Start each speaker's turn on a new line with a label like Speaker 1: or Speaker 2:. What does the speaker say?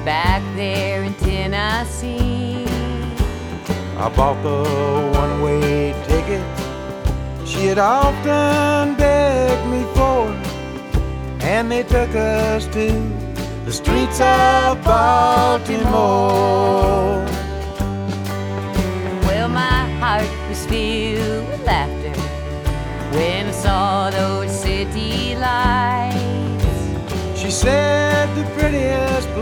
Speaker 1: back there in Tennessee.
Speaker 2: I bought the one-way ticket she had often begged me for, and they took us to the streets of Baltimore.
Speaker 1: Well, my heart was filled with laughter when I saw those city lights.
Speaker 2: She said,